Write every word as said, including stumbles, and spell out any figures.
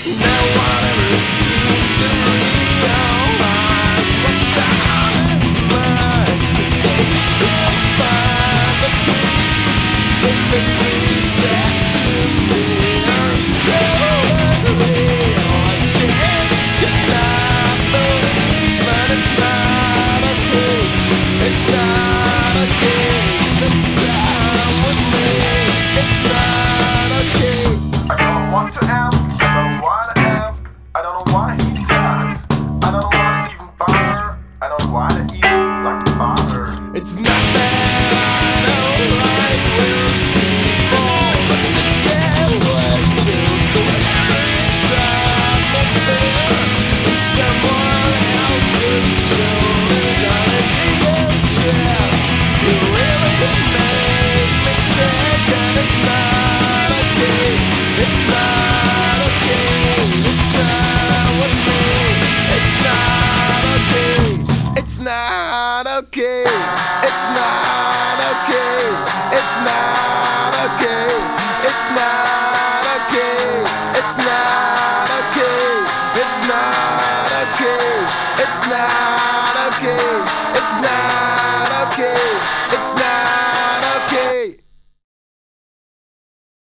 Now whatever seems to realize what's on his mind, 'cause they can't find the peace if it leads back to me. I'm so unreal, I just cannot believe, and it's not okay, it's not okay this time with me, it's not okay. I don't know what to ask, I don't know why to ask, I don't know why he talks, I don't know why to even bother, I don't know why to even like bother. It's not that I don't like when people understand what's so clear. Time to fear in someone else's shoulders on his ego. You really can make me sick, and it's not okay, it's not okay this time with me, it's not okay, it's not okay, it's not okay, it's not okay, it's not okay, it's not okay, it's not okay, it's not okay, it's not okay.